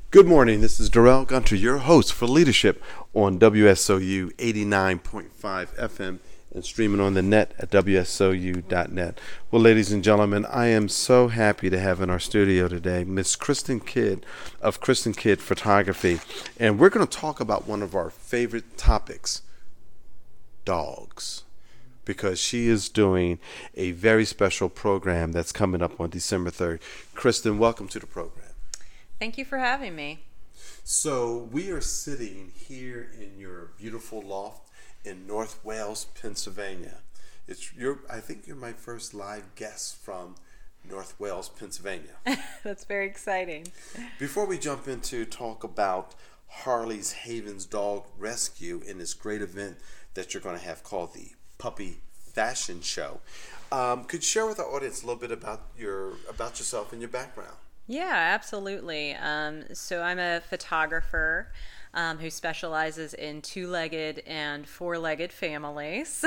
Good morning. This is Darrell Gunter, your host for Leadership on WSOU 89.5 FM and streaming on the net at WSOU.net. Well, ladies and gentlemen, I am so happy to have in our studio today Miss Kristen Kidd of Kristen Kidd Photography. And we're going to talk about one of our favorite topics, dogs, because she is doing a very special program that's coming up on December 3rd. Kristen, welcome to the program. Thank you for having me. So we are sitting here in your beautiful loft in North Wales, Pennsylvania. I think you're my first live guest from North Wales, Pennsylvania. That's very exciting. Before we jump into talk about Harley's Havens Dog Rescue in this great event that you're going to have called the Puppy Fashion Show, could you share with our audience a little bit about yourself and your background? Yeah, absolutely. So I'm a photographer who specializes in two-legged and four-legged families.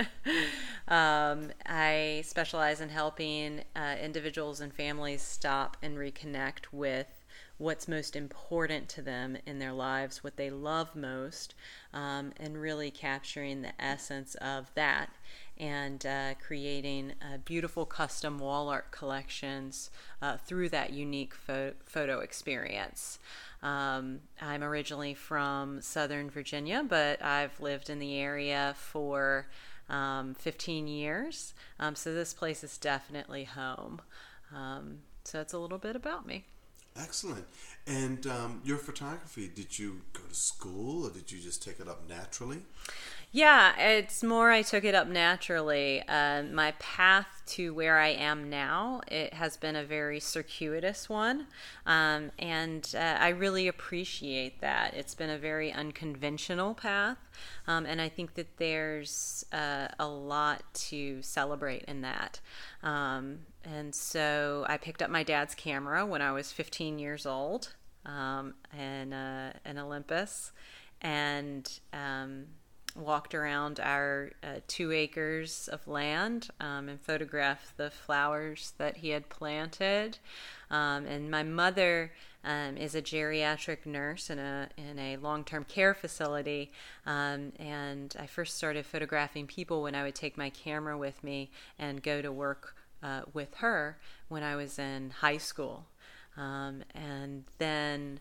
I specialize in helping individuals and families stop and reconnect with what's most important to them in their lives, what they love most, and really capturing the essence of that and creating beautiful custom wall art collections through that unique photo experience. I'm originally from Southern Virginia, but I've lived in the area for 15 years, so this place is definitely home. So that's a little bit about me. Excellent. And your photography, did you go to school or did you just take it up naturally? Yeah, it's more I took it up naturally. My path to where I am now, it has been a very circuitous one, and I really appreciate that. It's been a very unconventional path, and I think that there's a lot to celebrate in that. And so I picked up my dad's camera when I was 15 years old, in Olympus, and walked around our 2 acres of land and photographed the flowers that he had planted. And my mother is a geriatric nurse in a long-term care facility, and I first started photographing people when I would take my camera with me and go to work with her when I was in high school. And then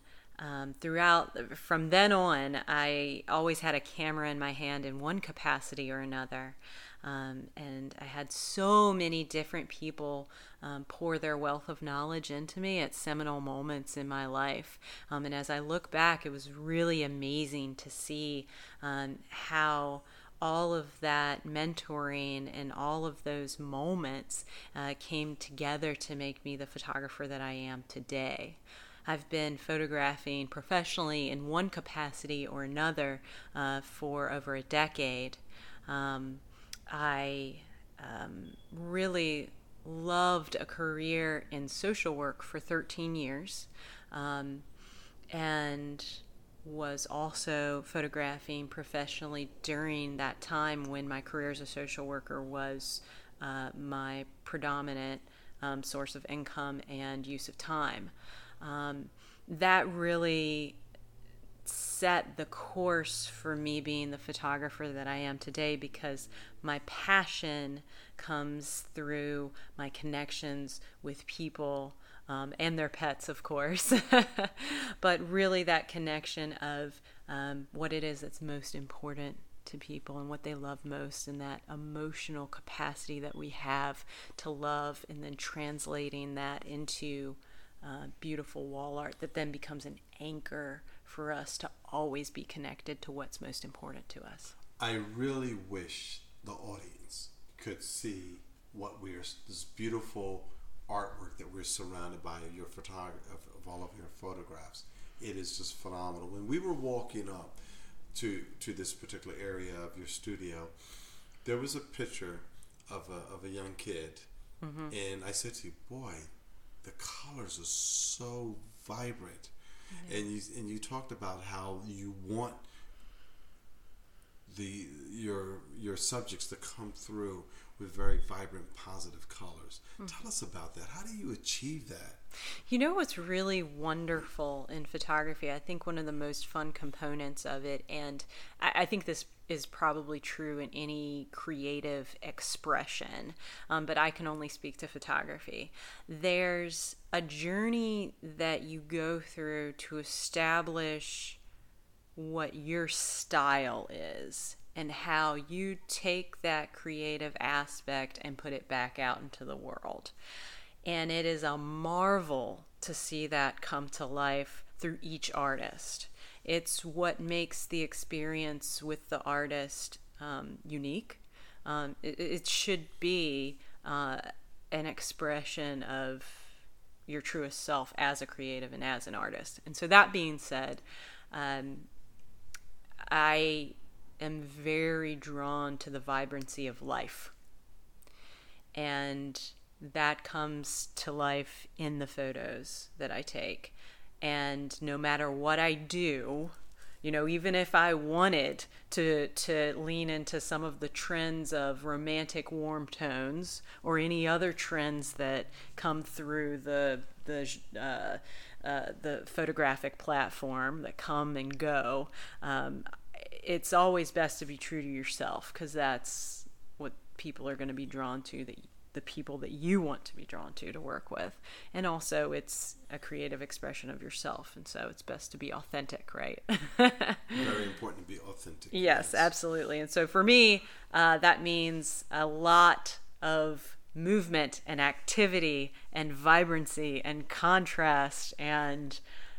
from then on, I always had a camera in my hand in one capacity or another. And I had so many different people pour their wealth of knowledge into me at seminal moments in my life. And as I look back, it was really amazing to see how all of that mentoring and all of those moments came together to make me the photographer that I am today. I've been photographing professionally in one capacity or another for over a decade. I really loved a career in social work for 13 years, and was also photographing professionally during that time when my career as a social worker was my predominant source of income and use of time. That really set the course for me being the photographer that I am today, because my passion comes through my connections with people and their pets, of course, but really that connection of what it is that's most important to people and what they love most, and that emotional capacity that we have to love, and then translating that into beautiful wall art that then becomes an anchor for us to always be connected to what's most important to us. I really wish the audience could see this beautiful artwork that we're surrounded by of your of all of your photographs. It is just phenomenal. When we were walking up to this particular area of your studio, there was a picture of a young kid, mm-hmm. and I said to you, boy, the colors are so vibrant. Mm-hmm. And you talked about how you want your subjects to come through with very vibrant, positive colors. Tell us about that. How do you achieve that? You know what's really wonderful in photography? I think one of the most fun components of it, and I think this is probably true in any creative expression, but I can only speak to photography. There's a journey that you go through to establish what your style is and how you take that creative aspect and put it back out into the world. And it is a marvel to see that come to life through each artist. It's what makes the experience with the artist unique. It should be an expression of your truest self as a creative and as an artist. And so that being said, I am very drawn to the vibrancy of life. And that comes to life in the photos that I take. And no matter what I do, you know, even if I wanted to lean into some of the trends of romantic warm tones or any other trends that come through the photographic platform that come and go, it's always best to be true to yourself, because that's what people are going to be drawn to, the people that you want to be drawn to work with. And also it's a creative expression of yourself, and so it's best to be authentic, right? Very important to be authentic. Yes, absolutely. And so for me, that means a lot of movement and activity and vibrancy and contrast and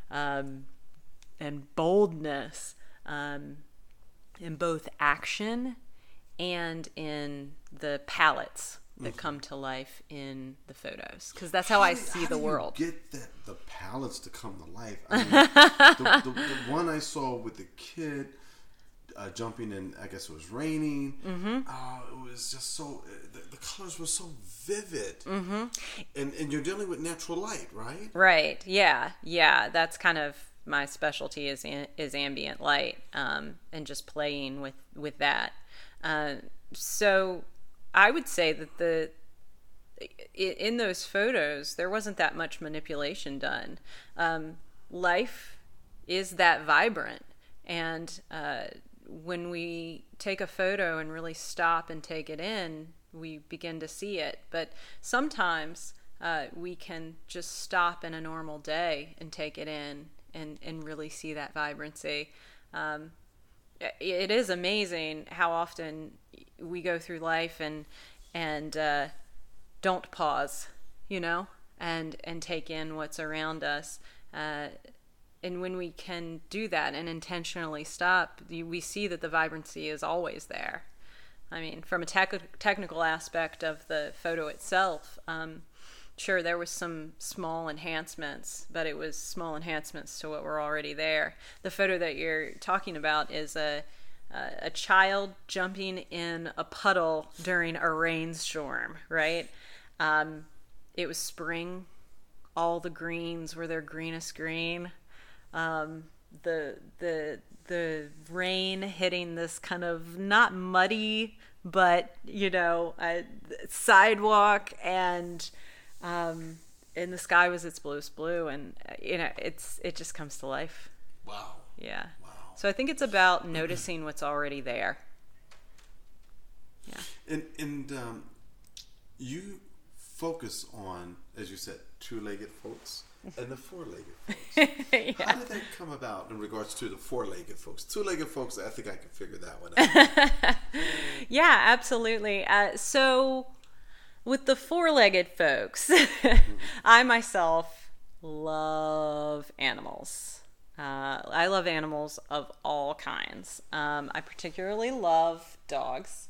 boldness in both action and in the palettes that come to life in the photos, because that's how I see the world. You get the palettes to come to life. I mean, the one I saw with the kid jumping in, I guess it was raining. It was just so, the colors were so vivid. And you're dealing with natural light, right? Right. Yeah. That's kind of my specialty is ambient light, and just playing with that. So I would say that in those photos, there wasn't that much manipulation done. Life is that vibrant. And when we take a photo and really stop and take it in, we begin to see it. But sometimes we can just stop in a normal day and take it in and really see that vibrancy. It is amazing how often we go through life and don't pause, you know, and take in what's around us. And when we can do that and intentionally stop, we see that the vibrancy is always there. I mean, from a technical aspect of the photo itself, sure, there was some small enhancements, but it was small enhancements to what were already there. The photo that you're talking about is a child jumping in a puddle during a rainstorm, right? It was spring. All the greens were their greenest green. The rain hitting this kind of not muddy, but sidewalk, and the sky was its bluest blue, and it just comes to life. Wow. Yeah. Wow. So I think it's about noticing what's already there. Yeah. And you focus on, as you said, two-legged folks and the four-legged folks. Yeah. How did that come about in regards to the four-legged folks? Two-legged folks, I think I can figure that one out. Yeah, absolutely. So with the four-legged folks, I myself love animals. I love animals of all kinds. I particularly love dogs.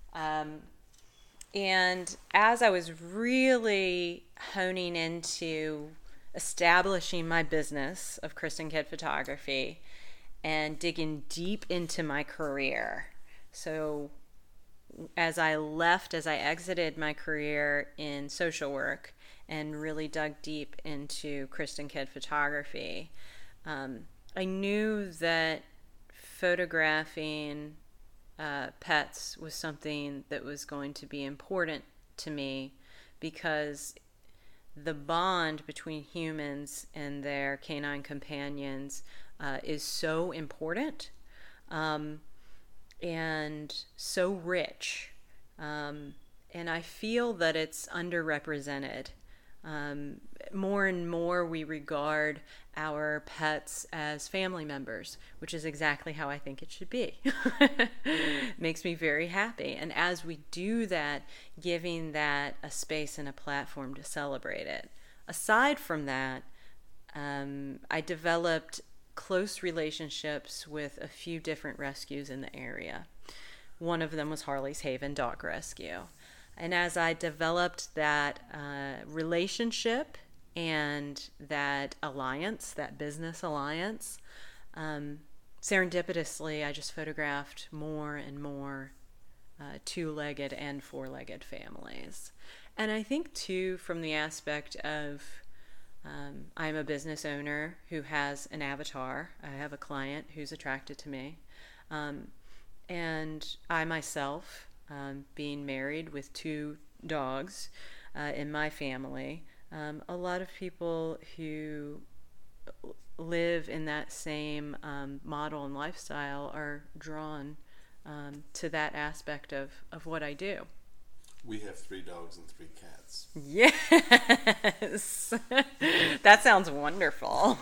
And as I was really honing into establishing my business of Kristen Kidd Photography and digging deep into my career, so as I exited my career in social work and really dug deep into Kristen Kidd Photography, I knew that photographing pets was something that was going to be important to me, because the bond between humans and their canine companions is so important and so rich. And I feel that it's underrepresented. More and more we regard our pets as family members, which is exactly how I think it should be. Makes me very happy. And as we do that, giving that a space and a platform to celebrate it. Aside from that, I developed close relationships with a few different rescues in the area. One of them was Harley's Haven Dog Rescue. And as I developed that relationship and that alliance, that business alliance, serendipitously, I just photographed more and more two-legged and four-legged families. And I think, too, from the aspect of I'm a business owner who has an avatar. I have a client who's attracted to me. And I myself, being married with two dogs in my family, a lot of people who live in that same model and lifestyle are drawn to that aspect of what I do. We have 3 dogs and 3 cats. Yes. That sounds wonderful.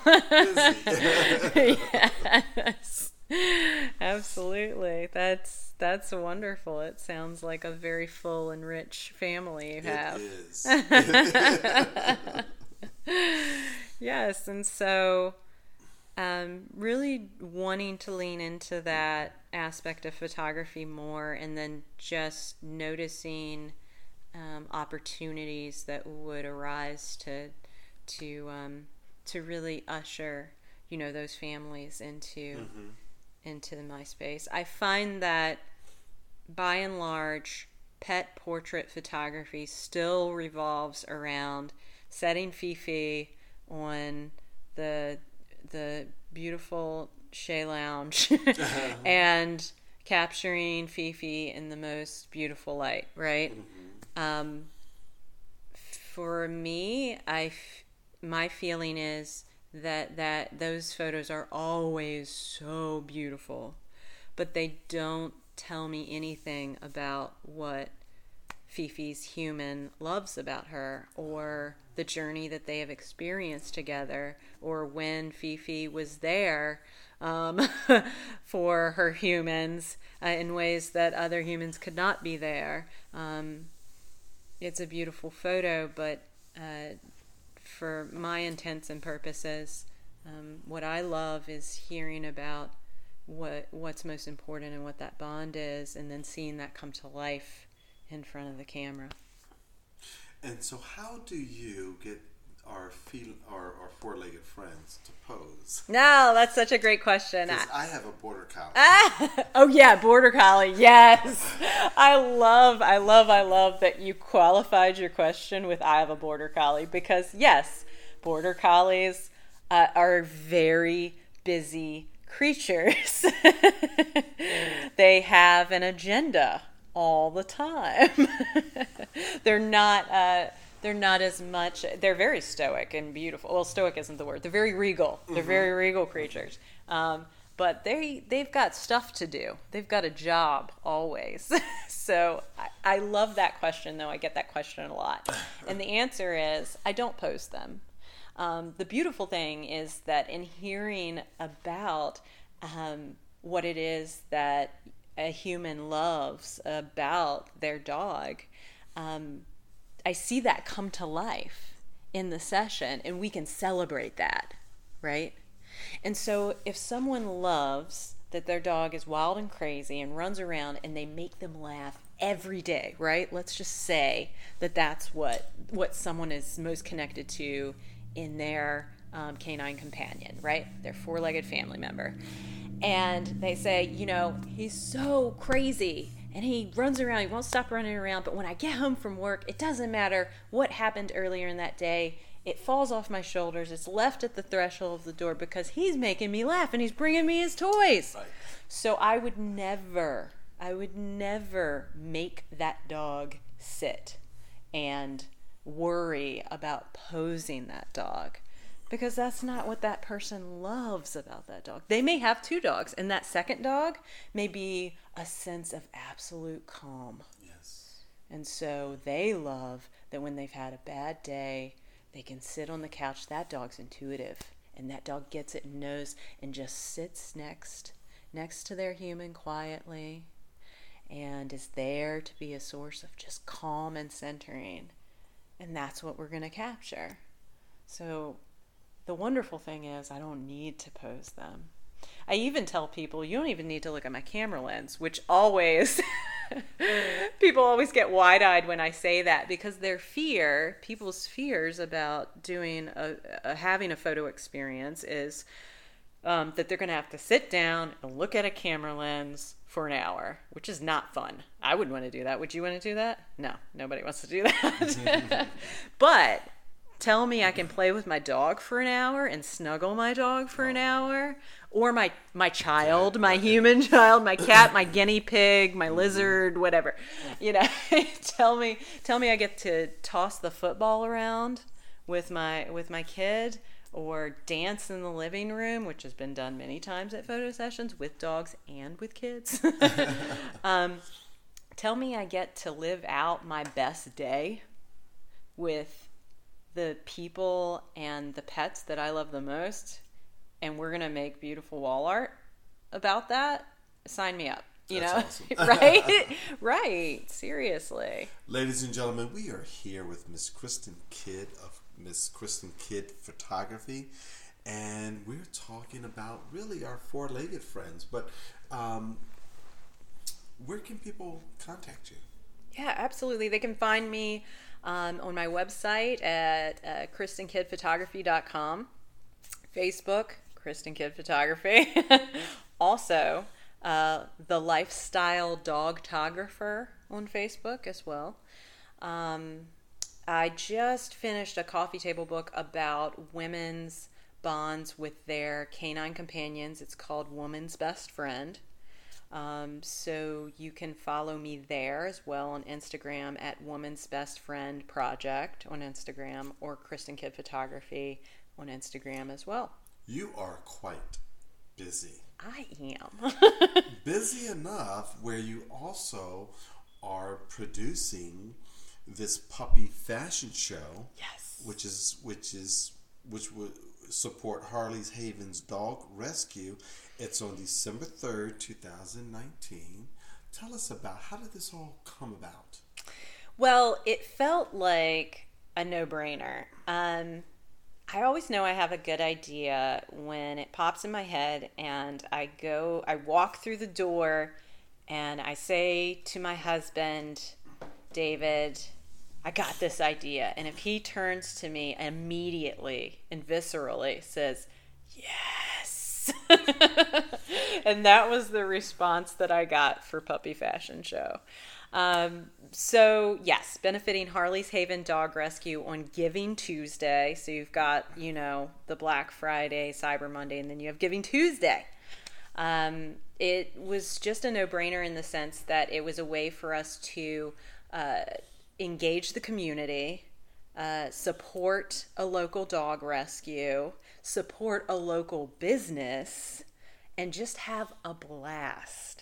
Yes. Absolutely. That's wonderful. It sounds like a very full and rich family you have. It is. Yes, and so really wanting to lean into that aspect of photography more, and then just noticing opportunities that would arise to really usher, those families into my space. I find that by and large, pet portrait photography still revolves around setting Fifi on the beautiful Shea Lounge and capturing Fifi in the most beautiful light, right? For me, my feeling is that those photos are always so beautiful, but they don't tell me anything about what Fifi's human loves about her, or the journey that they have experienced together, or when Fifi was there for her humans in ways that other humans could not be there. It's a beautiful photo, but for my intents and purposes, what I love is hearing about what's most important and what that bond is, and then seeing that come to life in front of the camera. And so how do you get our four-legged friends to pose? No, that's such a great question. Because I have a border collie. Oh yeah, border collie. Yes. I love that you qualified your question with I have a border collie, because yes, border collies are very busy creatures. They have an agenda all the time. They're not as much, they're very stoic and beautiful. Well, stoic isn't the word. They're very regal. They're very regal creatures. But they've got stuff to do. They've got a job always. So I love that question, though. I get that question a lot. And the answer is I don't pose them. The beautiful thing is that in hearing about what it is that a human loves about their dog, I see that come to life in the session, and we can celebrate that, right? And so if someone loves that their dog is wild and crazy and runs around, and they make them laugh every day, right? Let's just say that that's what someone is most connected to in their canine companion, right? Their four-legged family member. And they say, he's so crazy and he runs around, he won't stop running around, but when I get home from work, it doesn't matter what happened earlier in that day. It falls off my shoulders. It's left at the threshold of the door because he's making me laugh and he's bringing me his toys. Right. So I would never I would never make that dog sit and worry about posing that dog, because that's not what that person loves about that dog. They may have two dogs, and that second dog may be a sense of absolute calm. Yes. And so they love that when they've had a bad day, they can sit on the couch. That dog's intuitive, and that dog gets it and knows, and just sits next to their human quietly, and is there to be a source of just calm and centering. And that's what we're going to capture. So the wonderful thing is I don't need to pose them. I even tell people, you don't even need to look at my camera lens, which always, people always get wide-eyed when I say that, because people's fears about doing having a photo experience is that they're going to have to sit down and look at a camera lens for an hour, which is not fun. I wouldn't want to do that. Would you want to do that? No, nobody wants to do that. But tell me I can play with my dog for an hour and snuggle my dog for an hour, or my child, my human child, my cat, my guinea pig, my lizard, whatever. Tell me I get to toss the football around with my kid, or dance in the living room, which has been done many times at photo sessions with dogs and with kids. Tell me I get to live out my best day with the people and the pets that I love the most, and we're going to make beautiful wall art about that. Sign me up. That's awesome. Right? Right. Seriously. Ladies and gentlemen, we are here with Miss Kristen Kidd of Miss Kristen Kidd Photography, and we're talking about really our four-legged friends. But where can people contact you? Yeah, absolutely. They can find me on my website at KristenKiddPhotography.com, Facebook, Kristen Kidd Photography. Also, the Lifestyle Dogtographer on Facebook as well. I just finished a coffee table book about women's bonds with their canine companions. It's called Woman's Best Friend. So you can follow me there as well on Instagram at Woman's Best Friend Project on Instagram, or Kristen Kidd Photography on Instagram as well. You are quite busy. I am. Busy enough where you also are producing this puppy fashion show. Yes. Which would support Harley's Haven's Dog Rescue. It's on December 3rd, 2019. Tell us about, how did this all come about? Well, it felt like a no-brainer. I always know I have a good idea when it pops in my head, and I walk through the door and I say to my husband, David, I got this idea. And if he turns to me immediately and viscerally says, yes. And that was the response that I got for Puppy Fashion Show. So yes, benefiting Harley's Haven Dog Rescue on Giving Tuesday. So you've got, the Black Friday, Cyber Monday, and then you have Giving Tuesday. It was just a no-brainer in the sense that it was a way for us to engage the community, support a local dog rescue, support a local business, and just have a blast.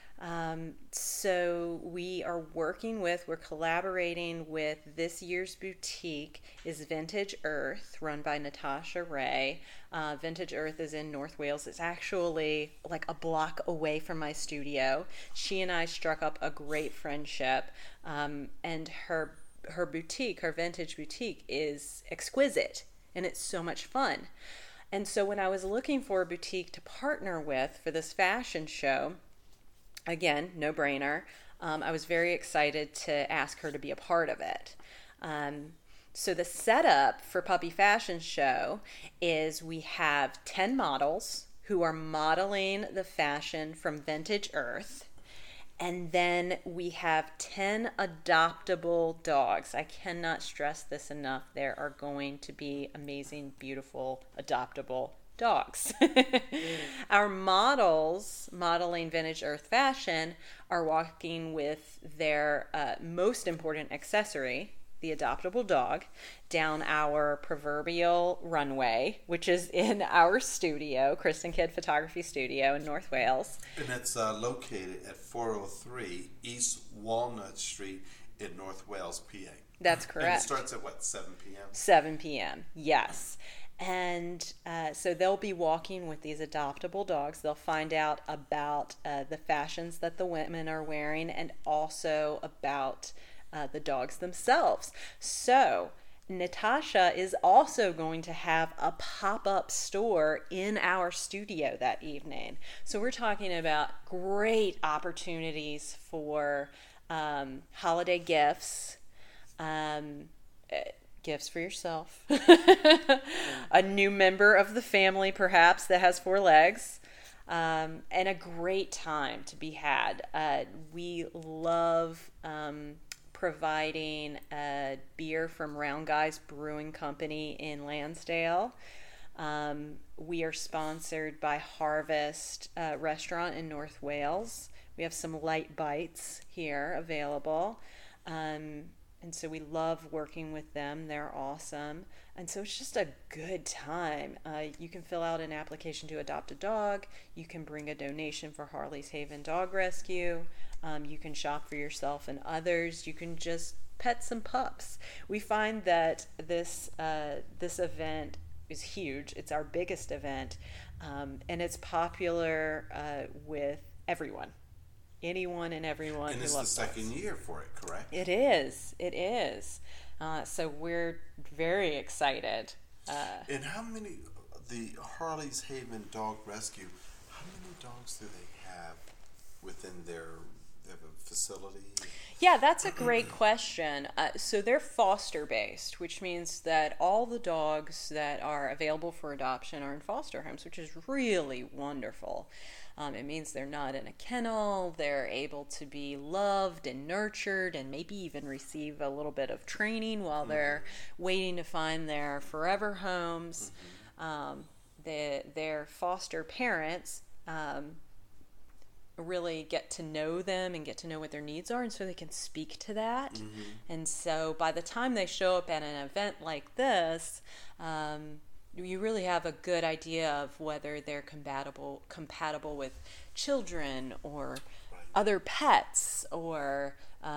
So we're collaborating with this year's boutique is Vintage Earth, run by Natasha Ray. Vintage Earth is in North Wales. It's actually like a block away from my studio. She and I struck up a great friendship, and her boutique, her vintage boutique, is exquisite, and it's so much fun. And so when I was looking for a boutique to partner with for this fashion show, again, no brainer, I was very excited to ask her to be a part of it. So the setup for Puppy Fashion Show is we have 10 models who are modeling the fashion from Vintage Earth. And then we have 10 adoptable dogs. I cannot stress this enough. There are going to be amazing, beautiful, adoptable dogs. Our models, modeling vintage earth fashion, are walking with their most important accessory, the adoptable dog, down our proverbial runway, which is in our studio, Kristen Kidd Photography Studio in North Wales. And it's located at 403 East Walnut Street in North Wales, PA. That's correct. And it starts at what, 7 p.m.? 7 p.m., yes. And so they'll be walking with these adoptable dogs. They'll find out about the fashions that the women are wearing and also about the dogs themselves. So Natasha is also going to have a pop-up store in our studio that evening. So we're talking about great opportunities for holiday gifts, gifts for yourself, a new member of the family perhaps that has 4 legs, and a great time to be had. We love providing beer from Round Guys Brewing Company in Lansdale. We are sponsored by Harvest Restaurant in North Wales. We have some light bites here available. And so we love working with them. They're awesome. And so it's just a good time. You can fill out an application to adopt a dog. You can bring a donation for Harley's Haven Dog Rescue. You can shop for yourself and others. You can just pet some pups. We find that this event is huge. It's our biggest event. And it's popular with everyone. Anyone and everyone and who loves it's the second year for it, correct? It is. So we're very excited. And how many, the Harley's Haven Dog Rescue, how many dogs do they have within their facility? Yeah, that's a great question. So they're foster based, which means that all the dogs that are available for adoption are in foster homes, which is really wonderful. It means they're not in a kennel. They're able to be loved and nurtured and maybe even receive a little bit of training while they're waiting to find their forever homes. Their foster parents really get to know them and get to know what their needs are, and so they can speak to that. And so by the time they show up at an event like this, you really have a good idea of whether they're compatible with children or other pets, or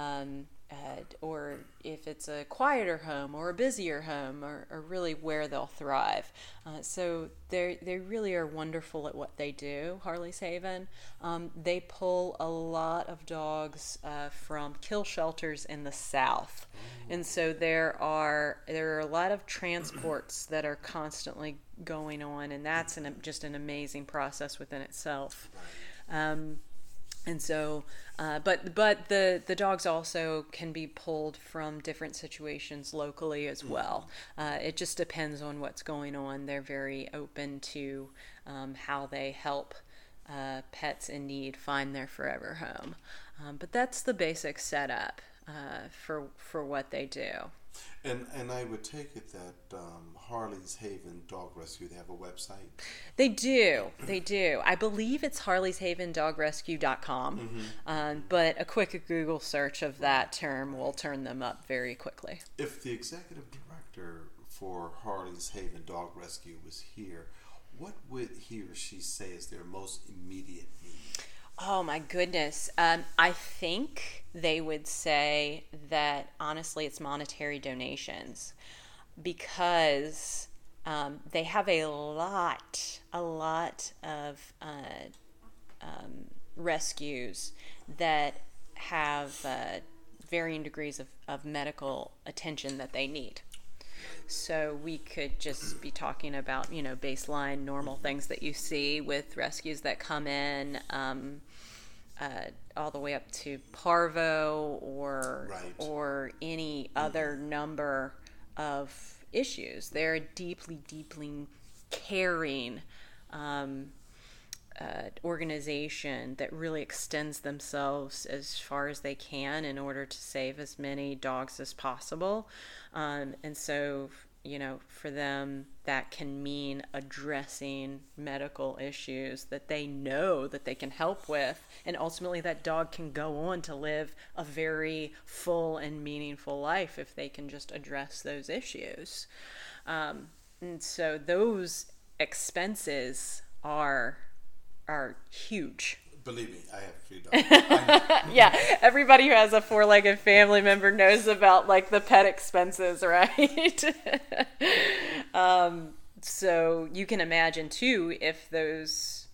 if it's a quieter home or a busier home, or really where they'll thrive. So they really are wonderful at what they do, Harley's Haven. They pull a lot of dogs from kill shelters in the South. And so there are a lot of transports that are constantly going on, and that's just an amazing process within itself. And so, but the dogs also can be pulled from different situations locally as well. It just depends on what's going on. They're very open to how they help pets in need find their forever home. But that's the basic setup for what they do. And I would take it that Harley's Haven Dog Rescue, they have a website? They do. I believe it's harleyshavendogrescue.com, but a quick Google search of that term will turn them up very quickly. If the executive director for Harley's Haven Dog Rescue was here, what would he or she say is their most immediate need? Oh my goodness. I think they would say that honestly it's monetary donations, because they have a lot of rescues that have varying degrees of medical attention that they need. So we could just be talking about, baseline normal things that you see with rescues that come in, all the way up to parvo or any other number of issues. They're a deeply caring organization that really extends themselves as far as they can in order to save as many dogs as possible. And so for them, that can mean addressing medical issues that they know that they can help with. And ultimately, that dog can go on to live a very full and meaningful life if they can just address those issues. And so those expenses are huge. Believe me, I have 3 dogs. Yeah, everybody who has a 4-legged family member knows about like the pet expenses, right? So you can imagine too, if those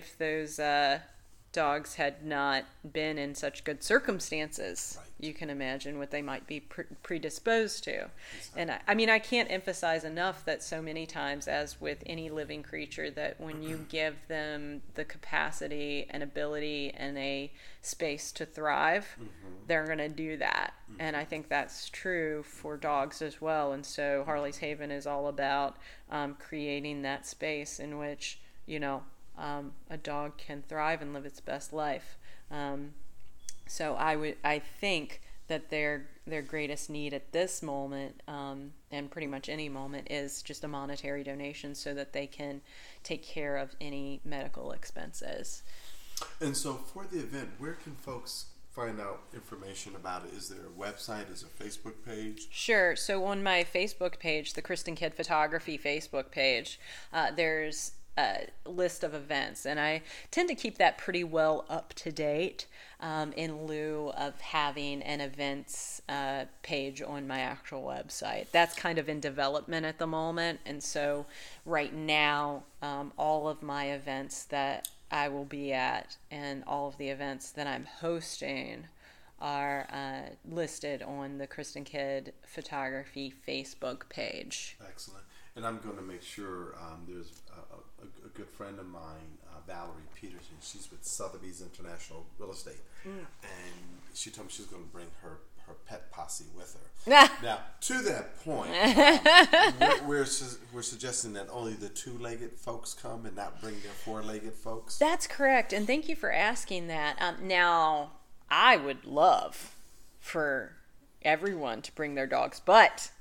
dogs had not been in such good circumstances, right, you can imagine what they might be predisposed to. Exactly. And I mean, I can't emphasize enough that so many times, as with any living creature, that when you give them the capacity and ability and a space to thrive, they're going to do that. And I think that's true for dogs as well. And so Harley's Haven is all about creating that space in which, a dog can thrive and live its best life. So I think that their greatest need at this moment, and pretty much any moment, is just a monetary donation so that they can take care of any medical expenses. And so for the event, where can folks find out information about it? Is there a website? Is there a Facebook page? Sure. So on my Facebook page, the Kristen Kidd Photography Facebook page, there's a list of events, and I tend to keep that pretty well up to date, in lieu of having an events page on my actual website. That's kind of in development at the moment, and so right now all of my events that I will be at and all of the events that I'm hosting are listed on the Kristen Kidd Photography Facebook page. Excellent. And I'm going to make sure there's a good friend of mine, Valerie Peterson. She's with Sotheby's International Real Estate. And she told me she's going to bring her pet posse with her. Now, to that point, we're suggesting that only the 2-legged folks come and not bring their 4-legged folks? That's correct. And thank you for asking that. Now, I would love for everyone to bring their dogs, but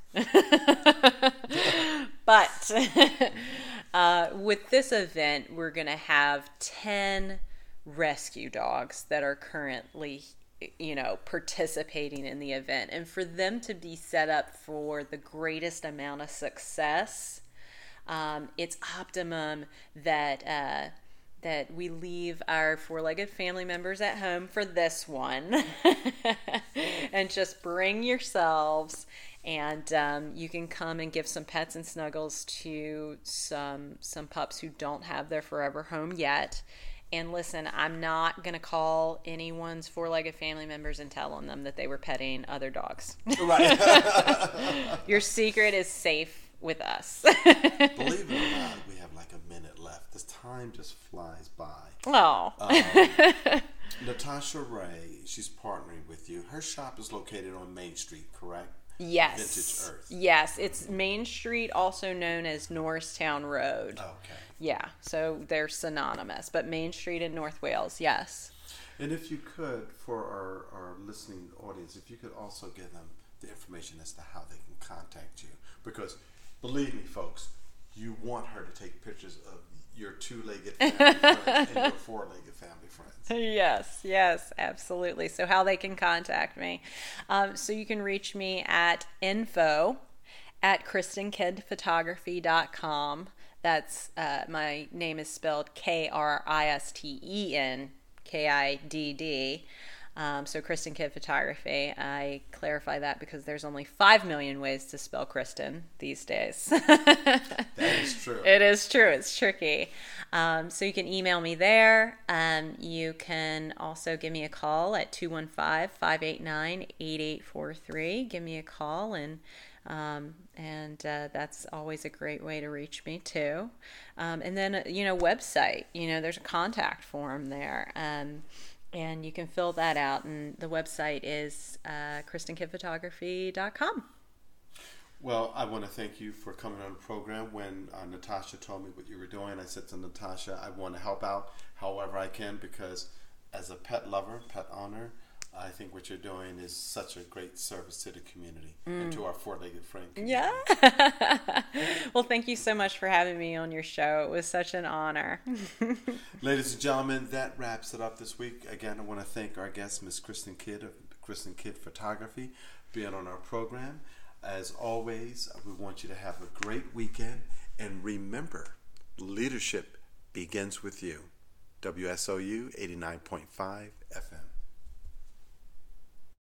with this event, we're going to have 10 rescue dogs that are currently, participating in the event. And for them to be set up for the greatest amount of success, it's optimum that we leave our 4-legged family members at home for this one and just bring yourselves, and you can come and give some pets and snuggles to some pups who don't have their forever home yet. And listen, I'm not going to call anyone's 4-legged family members and tell them that they were petting other dogs. Right. Your secret is safe with us. Believe it or not, we have like a minute left. This time just flies by. Oh. Natasha Ray, she's partnering with you. Her shop is located on Main Street, correct? Yes. Vintage Earth. Yes, it's Main Street, also known as Norristown Road. Okay. Yeah, so they're synonymous, but Main Street in North Wales, yes. And if you could, for our listening audience, if you could also give them the information as to how they can contact you. Because, believe me, folks, you want her to take pictures of your 2-legged family friends and your 4-legged family friends. Yes, absolutely. So how they can contact me. So you can reach me at info@KristenKiddPhotography.com. That's my name is spelled KristenKidd. So Kristen Kidd Photography. I clarify that because there's only 5 million ways to spell Kristen these days. That is true. It is true. It's tricky. So you can email me there. You can also give me a call at 215-589-8843. Give me a call, and that's always a great way to reach me too. And then, website, there's a contact form there. And you can fill that out, and the website is KristenKiddPhotography.com. Well, I want to thank you for coming on the program. When Natasha told me what you were doing, I said to Natasha, I want to help out however I can, because as a pet lover, pet owner, I think what you're doing is such a great service to the community and to our four-legged friend community. Yeah. Well, thank you so much for having me on your show. It was such an honor. Ladies and gentlemen, that wraps it up this week. Again, I want to thank our guest, Miss Kristen Kidd of Kristen Kidd Photography, being on our program. As always, we want you to have a great weekend. And remember, leadership begins with you. WSOU 89.5 FM.